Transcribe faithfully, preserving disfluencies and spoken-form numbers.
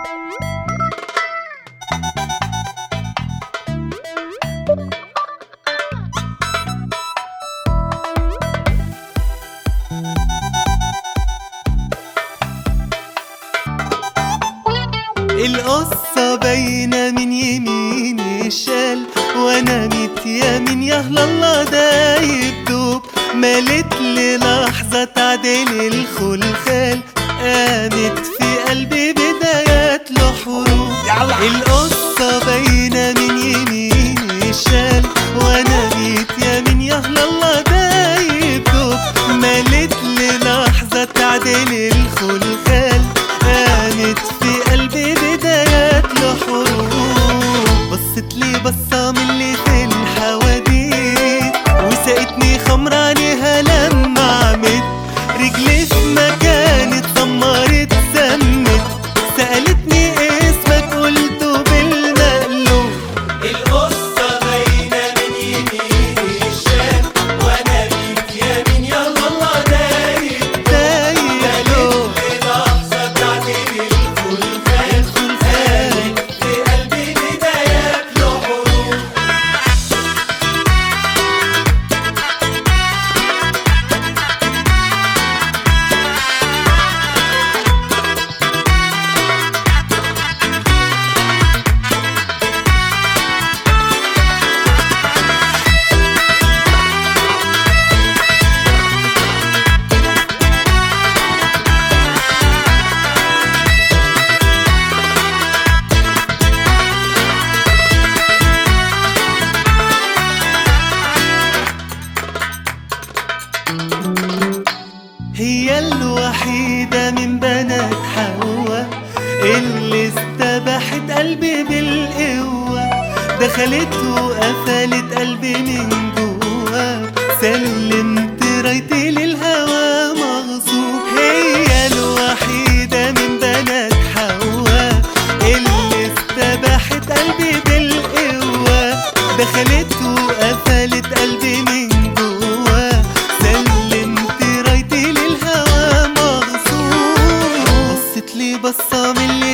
القصة باينة من يمين الشال، وانا ميت يمين يهلا الله دايب دوب. مالت لي لحظة تعدل الخلخال، قامت في قلبي بدايات له حروب. القصة باينة من يمين الشال، وانا ميت يمين يهلا الله دايب دوب. مالت لي لحظة تعدل الخلخال، قامت في قلبي بدايات له حروب. بصت لي بصة من اللي في الحواديت، وسقتني خمر عليها لما عمت. رجلي في مكان اتسمرت سمت، سألتني اسمك قلته بالمقلوب. القصة باينة من يمين الشام، وانا بيك يمين يلا الله دايب دايب دايب. للحظة تعدل الخلخال، قامت في قلبي بدايات له حروب. هي الوحيدة من بنات حواء اللي استباحت قلبي بالقوة. دخلت وقفلت قلبي من جوا، سلمت رايتي للهوى مغصوب. هي الوحيدة من بنات حواء اللي استباحت قلبي بالقوة. دخلت وقفلت قلبي من جوا، سلمت رايتي للهوى مغصوب. بصت لي بصة من